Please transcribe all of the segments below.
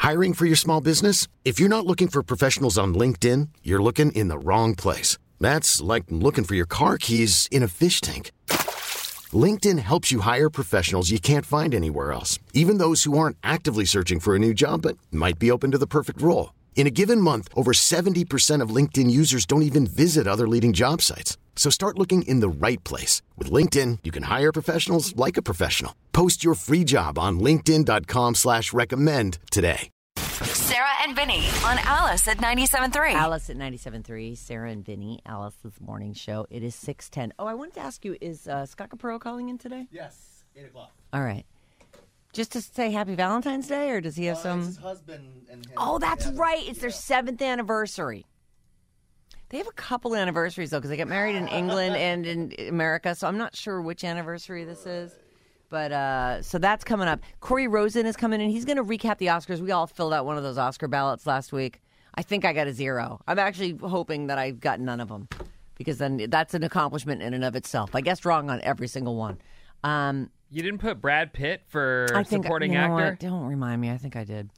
Hiring for your small business? If you're not looking for professionals on LinkedIn, you're looking in the wrong place. That's like looking for your car keys in a fish tank. LinkedIn helps you hire professionals you can't find anywhere else, even those who aren't actively searching for a new job but might be open to the perfect role. In a given month, over 70% of LinkedIn users don't even visit other leading job sites. So start looking in the right place. With LinkedIn, you can hire professionals like a professional. Post your free job on linkedin.com/recommend today. Sarah and Vinny on Alice at 97.3. Alice at 97.3, Sarah and Vinny, Alice's morning show. It is 6:10. Oh, I wanted to ask you, is Scott Capurro calling in today? Yes, 8 o'clock. All right. Just to say Happy Valentine's Day, or does he have some? It's his husband and him. Oh, that's right. It's their 7th anniversary. They have a couple anniversaries, though, because they got married in England and in America, so I'm not sure which anniversary this is. But so that's coming up. Corey Rosen is coming in. He's going to recap the Oscars. We all filled out one of those Oscar ballots last week. I think I got a 0. I'm actually hoping that I got none of them, because then that's an accomplishment in and of itself. I guessed wrong on every single one. You didn't put Brad Pitt for supporting actor? What? Don't remind me. I think I did.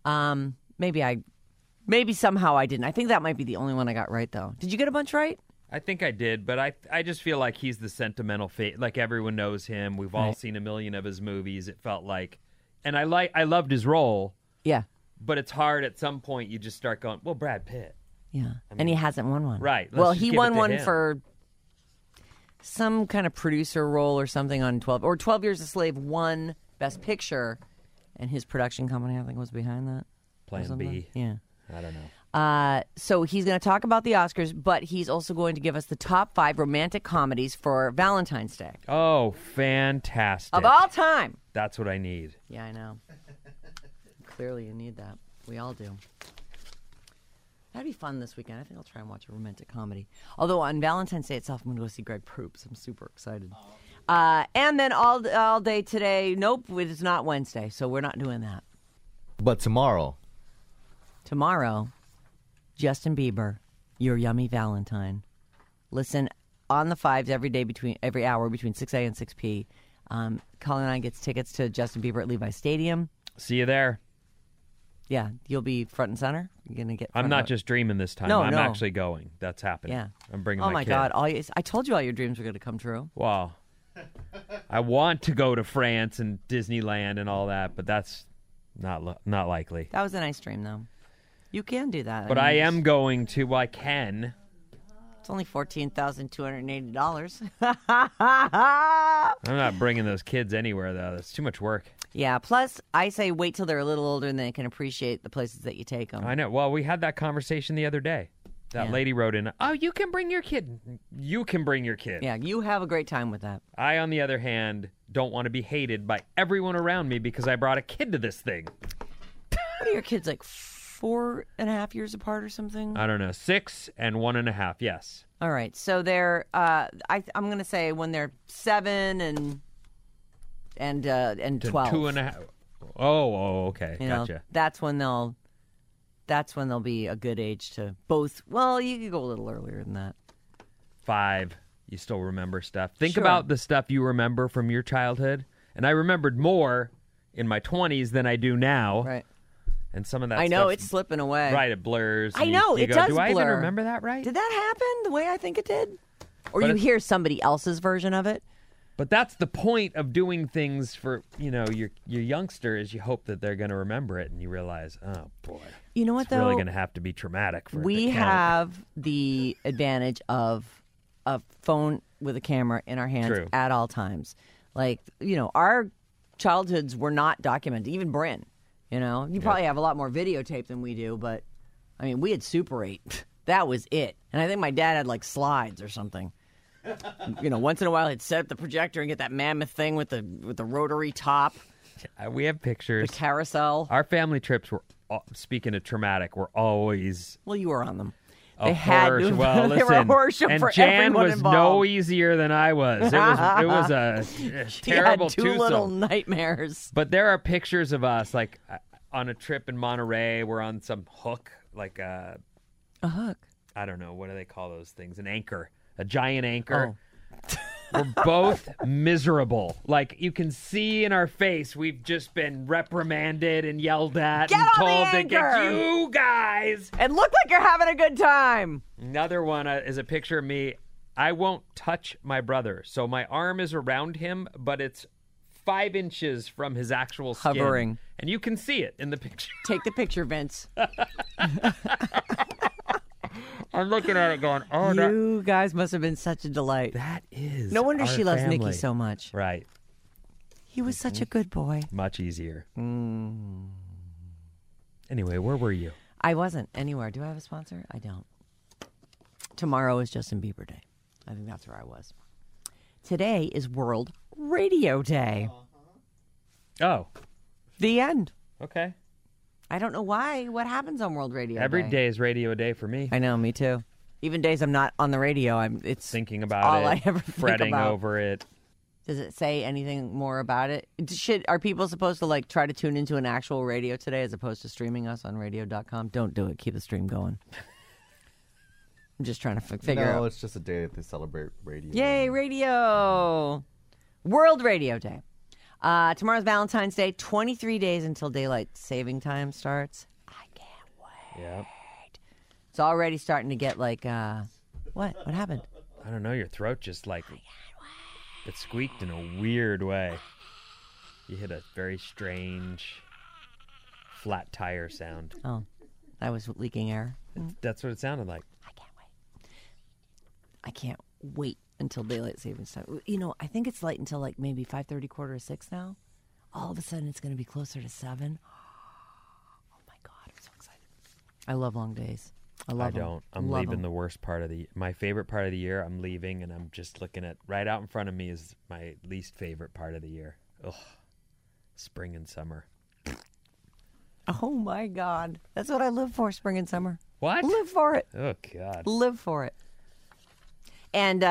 Maybe somehow I didn't. I think that might be the only one I got right, though. Did you get a bunch right? I think I did, but I just feel like he's the sentimental fate. Like, everyone knows him. We've all seen a million of his movies. It felt like, and I loved his role. Yeah. But it's hard at some point. You just start going, well, Brad Pitt. Yeah, and he hasn't won one. Right. Well, he won one for some kind of producer role or something on 12 Years a Slave won Best Picture, and his production company, I think, was behind that. Plan B. Yeah. I don't know. So he's going to talk about the Oscars, but he's also going to give us the top 5 romantic comedies for Valentine's Day. Oh, fantastic. Of all time. That's what I need. Yeah, I know. Clearly you need that. We all do. That'd be fun this weekend. I think I'll try and watch a romantic comedy. Although on Valentine's Day itself, I'm going to go see Greg Proops. I'm super excited. And then all day today, nope, it is not Wednesday, so we're not doing that. But tomorrow, Justin Bieber, Your Yummy Valentine. Listen on the 5s every hour between 6 a and 6 p. Colin and I gets tickets to Justin Bieber at Levi's Stadium. See you there. Yeah, you'll be front and center. You're gonna get. I'm not just dreaming this time. No, I'm no. actually going. That's happening. Yeah, I'm bringing my my kid. God! I told you all your dreams were gonna come true. Wow. I want to go to France and Disneyland and all that, but that's not likely. That was a nice dream, though. You can do that. But I am going to. Well, I can. It's only $14,280. I'm not bringing those kids anywhere, though. That's too much work. Yeah. Plus, I say wait till they're a little older and they can appreciate the places that you take them. I know. Well, we had that conversation the other day. That lady wrote in, oh, you can bring your kid. You can bring your kid. Yeah, you have a great time with that. I, on the other hand, don't want to be hated by everyone around me because I brought a kid to this thing. What are your kids, like 4.5 years apart or something? I don't know. 6 and 1.5, yes. All right. So they're, I'm going to say when they're 7 and 12. 2.5. Oh, okay. Gotcha. That's when they'll be a good age to both. Well, you could go a little earlier than that. 5. You still remember stuff. Think Sure. about the stuff you remember from your childhood. And I remembered more in my 20s than I do now. Right. And some of that I know, stuff's- it's slipping away. Right, it blurs. I and know, you it go, does do I even blur. remember that right? Did that happen the way I think it did? Or But you it's- hear somebody else's version of it? But that's the point of doing things for, your youngster is you hope that they're going to remember it and you realize, oh, boy. You know what, it's though? really going to have to be traumatic for it We to count. have the advantage of a phone with a camera in our hands True. at all times. Like, our childhoods were not documented. Even Bryn, You probably have a lot more videotape than we do, but, we had Super 8. That was it. And I think my dad had, like, slides or something. Once in a while he'd set up the projector and get that mammoth thing with the rotary top. We have pictures. The carousel. Our family trips were, speaking of traumatic, were always... Well, you were on them. A They had horror to. show. Well, They were a listen, horror show and for Jan everyone was involved. no easier than I was. It was a She terrible had two twosome. little nightmares. But there are pictures of us, like, on a trip in Monterey. We're on some hook, like A hook. I don't know, what do they call those things? An anchor. A giant anchor. We're both miserable. Like, you can see in our face, we've just been reprimanded and yelled at Get and on the told to get anchor! you guys. And look like you're having a good time. Another one is a picture of me. I won't touch my brother. So my arm is around him, but it's 5 inches from his actual skin. Hovering. And you can see it in the picture. Take the picture, Vince. I'm looking at it going, oh, You guys must have been such a delight. that is No wonder our she loves family. Nikki so much. Right. He was such a good boy. Much easier. Anyway, where were you? I wasn't anywhere. Do I have a sponsor? I don't. Tomorrow is Justin Bieber Day. I think that's where I was. Today is World Radio Day. Oh, The end. okay. I don't know why. What happens on World Radio Every Day? day is radio day for me. I know, me too. Even days I'm not on the radio, it's Thinking about all it, I ever think fretting about. over it. Does it say anything more about it? Are people supposed to like try to tune into an actual radio today as opposed to streaming us on radio.com? Don't do it. Keep the stream going. I'm just trying to figure No, out. it's just a day that they celebrate radio. Yay, radio! World Radio Day. Tomorrow's Valentine's Day. 23 days until daylight saving time starts. I can't wait. Yep. It's already starting to get like, what? What happened? I don't know. Your throat just like it squeaked in a weird way. You hit a very strange flat tire sound. Oh, I was leaking air. That's what it sounded like. I can't wait. I can't wait until daylight savings time. You know, I think it's light until like maybe 5:30, 5:45 now. All of a sudden, it's going to be closer to 7. Oh my God, I'm so excited. I love long days. I love them. don't. I'm Love leaving them. the worst part of my favorite part of the year. I'm leaving, and I'm just looking at right out in front of me is my least favorite part of the year. Ugh, spring and summer. Oh my God, that's what I live for. Spring and summer. What? Live for it. Oh God. Live for it. And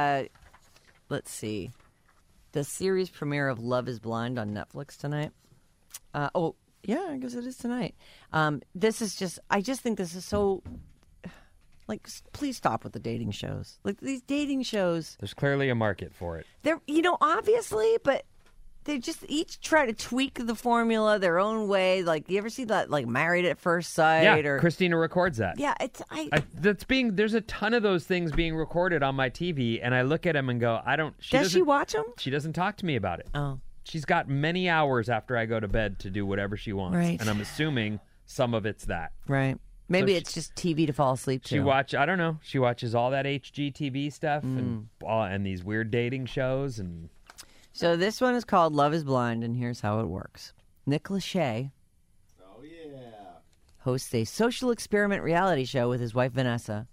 let's see, the series premiere of Love Is Blind on Netflix tonight. Oh yeah, I guess it is tonight. This is just, I just think this is so, like, please stop with the dating shows. Like these dating shows, There's clearly a market for it. they're, obviously, but they just each try to tweak the formula their own way. Like, you ever see that, like, Married at First Sight? Yeah, or Christina records that. yeah, There's a ton of those things being recorded on my TV, and I look at them and go, does she watch them? She doesn't talk to me about it. Oh. She's got many hours after I go to bed to do whatever she wants. Right. And I'm assuming some of it's that. Right. Maybe So it's just TV to fall asleep to. I don't know. She watches all that HGTV stuff and these weird dating shows. And So this one is called Love Is Blind, and here's how it works. Nick Lachey hosts a social experiment reality show with his wife, Vanessa.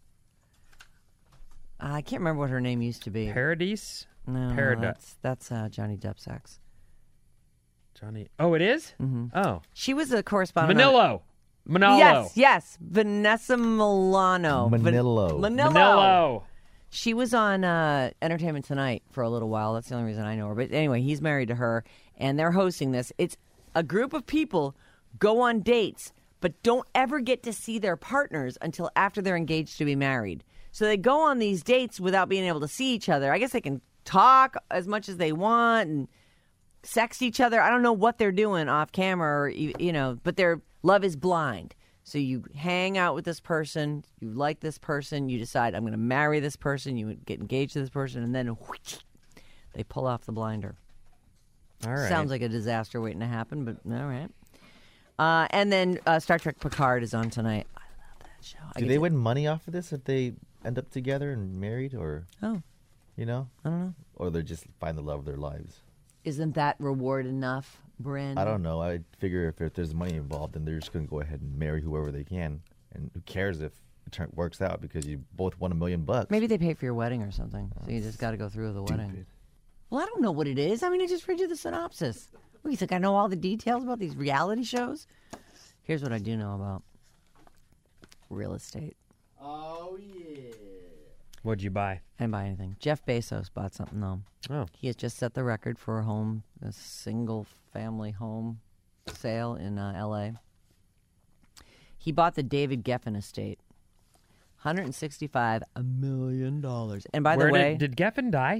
I can't remember what her name used to be. Paradise? No, that's Johnny Depp's ex. Johnny. Oh, it is? Mm-hmm. Oh. She was a correspondent. Manolo. Yes. Vanessa Milano. Manillo. Manilo. She was on Entertainment Tonight for a little while. That's the only reason I know her. But anyway, he's married to her, and they're hosting this. It's a group of people go on dates, but don't ever get to see their partners until after they're engaged to be married. So they go on these dates without being able to see each other. I guess they can talk as much as they want and sext each other. I don't know what they're doing off camera, or, but their love is blind. So you hang out with this person, you like this person, you decide, I'm going to marry this person, you get engaged to this person, and then whoosh, they pull off the blinder. All right. Sounds like a disaster waiting to happen, but all right. And then Star Trek Picard is on tonight. I love that show. Do they win money off of this if they end up together and married, or Oh, I don't know. or they just find the love of their lives? Isn't that reward enough, Bryn? I don't know. I figure if there's money involved, then they're just going to go ahead and marry whoever they can, and who cares if it works out because you both won $1 million. Maybe they pay for your wedding or something, so you just got to go through with the wedding. Well, I don't know what it is. I mean, I just read you the synopsis. What, you think I know all the details about these reality shows? Here's what I do know about real estate. Oh yeah. What'd you buy? I didn't buy anything. Jeff Bezos bought something, though. Oh. He has just set the record for a single-family home sale in L.A. He bought the David Geffen estate. $165 million. And by the way... Did Geffen die?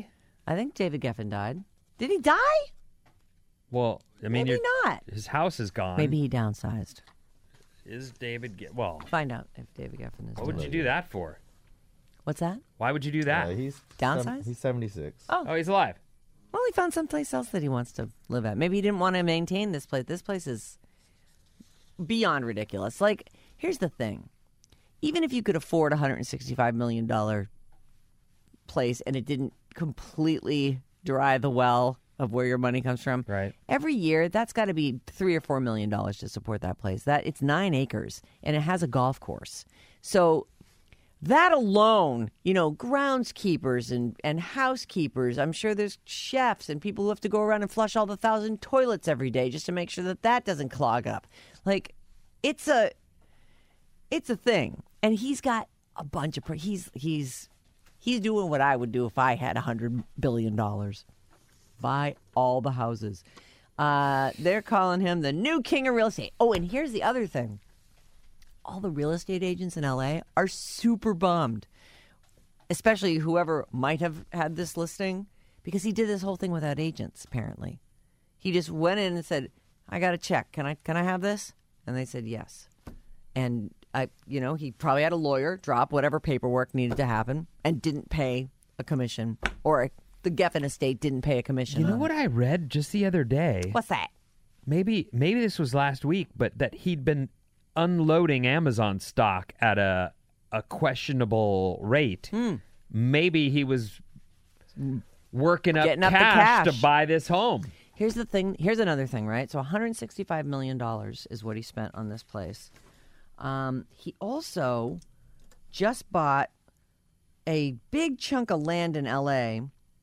I think David Geffen died. Did he die? Well, I mean, Maybe not. his house is gone. Maybe he downsized. Is David... Well, Find out if David Geffen is what would dead. you do that for? What's that? Why would you do that? He's Downsize? He's 76. Oh, he's alive. Well, he found someplace else that he wants to live at. Maybe he didn't want to maintain this place. This place is beyond ridiculous. Like, here's the thing. Even if you could afford a $165 million place and it didn't completely dry the well of where your money comes from, Right. every year that's got to be $3 or $4 million to support that place. It's 9 acres and it has a golf course. So that alone, groundskeepers and housekeepers, I'm sure there's chefs and people who have to go around and flush all the 1,000 toilets every day just to make sure that doesn't clog up. Like, it's a thing. And he's got a bunch of he's doing what I would do if I had $100 billion. Buy all the houses. They're calling him the new king of real estate. Oh, and here's the other thing. All the real estate agents in LA are super bummed, especially whoever might have had this listing, because he did this whole thing without agents, apparently. He just went in and said, I got a check. Can I have this? And they said yes. And he probably had a lawyer drop whatever paperwork needed to happen and didn't pay a commission, or the Geffen estate didn't pay a commission. You know what I read just the other day? What's that? Maybe this was last week, but that he'd been unloading Amazon stock at a questionable rate. Maybe he was working up Getting up the cash cash to buy this home. Here's the thing. Here's another thing, right? So $165 million is what he spent on this place. He also just bought a big chunk of land in L.A.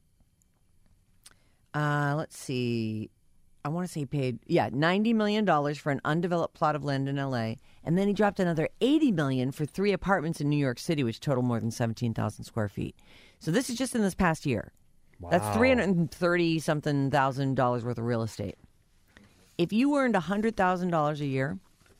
Let's see. I want to say he paid, $90 million for an undeveloped plot of land in L.A. And then he dropped another $80 million for 3 apartments in New York City, which total more than 17,000 square feet. So this is just in this past year. Wow. That's $330-something thousand worth of real estate. If you earned $100,000 a year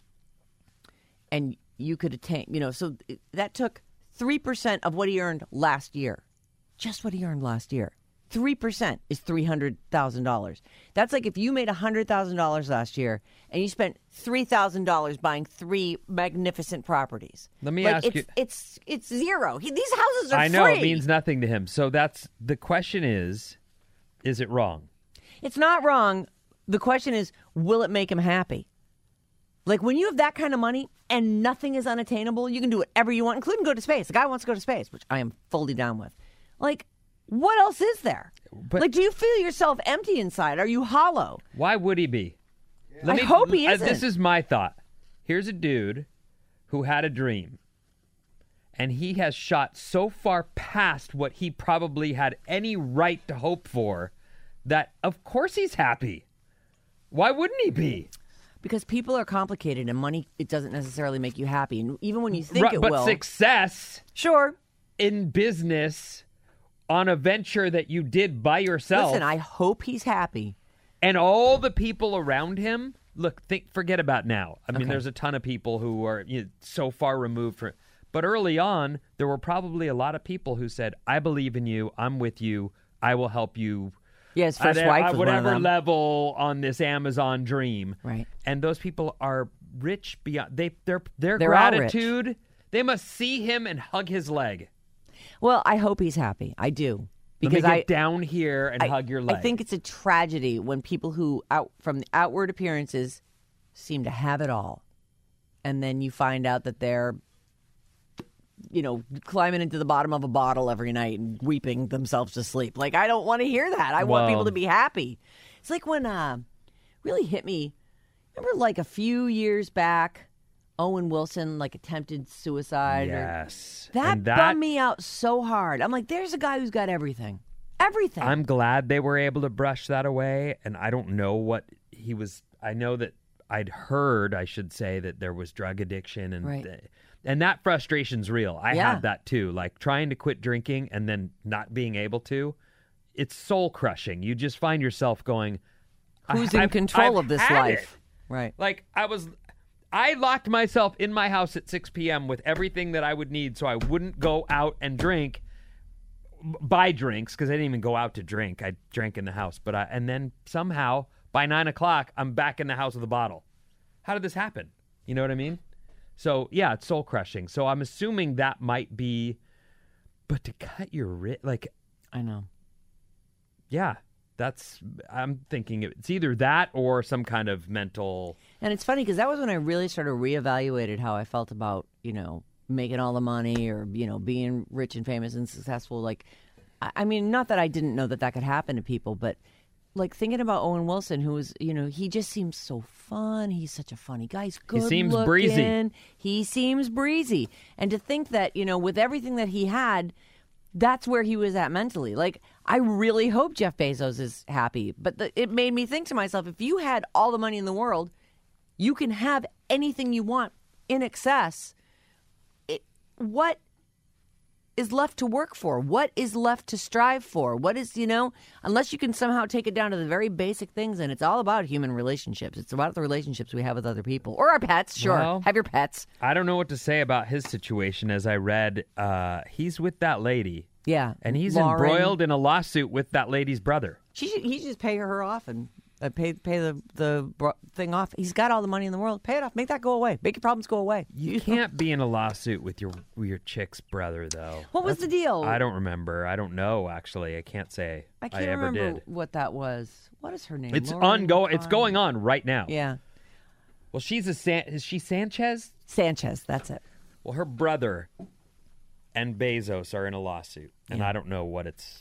and you could attain, so that took 3% of what he earned last year. Just what he earned last year. 3% is $300,000. That's like if you made $100,000 last year and you spent $3,000 buying 3 magnificent properties. Let me ask you. It's zero. These houses are free. I know it means nothing to him. So that's the question is it wrong? It's not wrong. The question is, will it make him happy? Like, when you have that kind of money and nothing is unattainable, you can do whatever you want, including go to space. The guy wants to go to space, which I am fully down with. Like, what else is there? But, do you feel yourself empty inside? Are you hollow? Why would he be? I hope he isn't. This is my thought. Here's a dude who had a dream, and he has shot so far past what he probably had any right to hope for that, of course, he's happy. Why wouldn't he be? Because people are complicated, and money, it doesn't necessarily make you happy. And even when you think it but will. Success Sure. in business on a venture that you did by yourself. Listen, I hope he's happy. And all the people around him, forget about now. I mean, Okay. there's a ton of people who are so far removed from. But early on, there were probably a lot of people who said, I believe in you. I'm with you. I will help you. Yeah, his first wife was one of whatever them. level on this Amazon dream. Right. And those people are rich beyond their They're gratitude. They must see him and hug his leg. Well, I hope he's happy. I do. Because Because get down here and hug your leg. I think it's a tragedy when people who, from the outward appearances, seem to have it all. And then you find out that they're, climbing into the bottom of a bottle every night and weeping themselves to sleep. Like, I don't want to hear that. I want people to be happy. It's like when, really hit me, remember like a few years back, Owen Wilson attempted suicide. Yes. That bummed me out so hard. I'm like, there's a guy who's got everything. Everything. I'm glad they were able to brush that away, and I don't know what he was. I know that I'd heard, I should say, that there was drug addiction, and Right. And that frustration's real. I Yeah. have that too. Like trying to quit drinking and then not being able to. It's soul crushing. You just find yourself going, Who's in control of this had life? it. Right. Like I locked myself in my house at 6 p.m. with everything that I would need so I wouldn't go out and drink. buy drinks because I didn't even go out to drink. I drank in the house, and then somehow by 9 o'clock I'm back in the house with a bottle. How did this happen? You know what I mean? So yeah, it's soul crushing. So I'm assuming that might be, but to cut your wrist, like, I know. Yeah, I'm thinking it's either that or some kind of mental. And it's funny because that was when I really sort of reevaluated how I felt about, making all the money or, being rich and famous and successful. Like, I mean, not that I didn't know that could happen to people, but like thinking about Owen Wilson, who was, he just seems so fun. He's such a funny guy. He's good. He seems looking. breezy. He seems breezy. And to think that, with everything that he had, that's where he was at mentally. Like, I really hope Jeff Bezos is happy. But it made me think to myself, if you had all the money in the world, you can have anything you want in excess. What is left to work for? What is left to strive for? What is, unless you can somehow take it down to the very basic things, and it's all about human relationships. It's about the relationships we have with other people. Or our pets, sure. Well, have your pets. I don't know what to say about his situation. As I read, he's with that lady. Yeah. And he's Lauren. embroiled in a lawsuit with that lady's brother. He should just pay her off and pay the thing off. He's got all the money in the world. Pay it off. Make that go away. Make your problems go away. You can't be in a lawsuit with your chick's brother, though. What was the deal? I don't remember. I don't know, actually. I can't say I can't ever remember did. what that was. What is her name? It's Lauren ongoing. It's going on right now. Yeah. Well, is she Sanchez? Sanchez, that's it. Well, her brother and Bezos are in a lawsuit, and Yeah. I don't know what it's.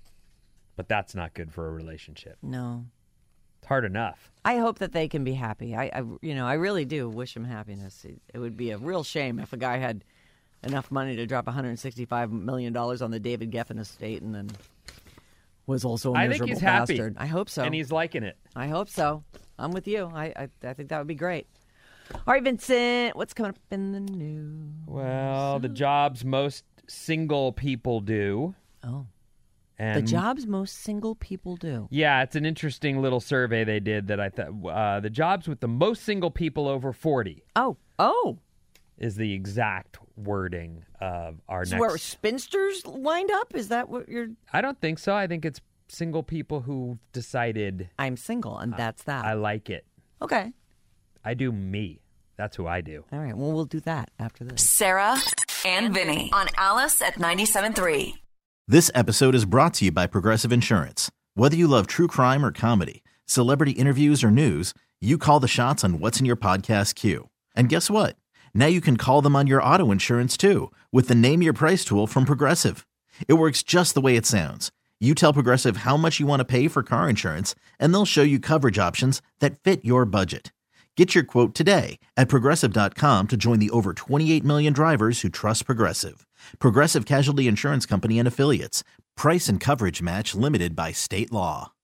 But that's not good for a relationship. No. It's hard enough. I hope that they can be happy. I really do wish him happiness. It would be a real shame if a guy had enough money to drop $165 million on the David Geffen estate and then was also a I miserable think he's happy. bastard. I hope so. And he's liking it. I hope so. I'm with you. I think that would be great. All right, Vincent, what's coming up in the news? Well, the jobs most single people do. Oh. And The jobs most single people do. Yeah, it's an interesting little survey they did that I thought the jobs with the most single people over 40 Oh. is the exact wording of our So next. where spinsters wind up? Is that what you're... I don't think so. I think it's single people who decided I'm single, and that's that. I like it. Okay. I do me. That's who I do. All right. Well, we'll do that after this. Sarah and Vinny on Alice at 97.3. This episode is brought to you by Progressive Insurance. Whether you love true crime or comedy, celebrity interviews or news, you call the shots on what's in your podcast queue. And guess what? Now you can call them on your auto insurance too with the Name Your Price tool from Progressive. It works just the way it sounds. You tell Progressive how much you want to pay for car insurance, and they'll show you coverage options that fit your budget. Get your quote today at Progressive.com to join the over 28 million drivers who trust Progressive. Progressive Casualty Insurance Company and Affiliates. Price and coverage match limited by state law.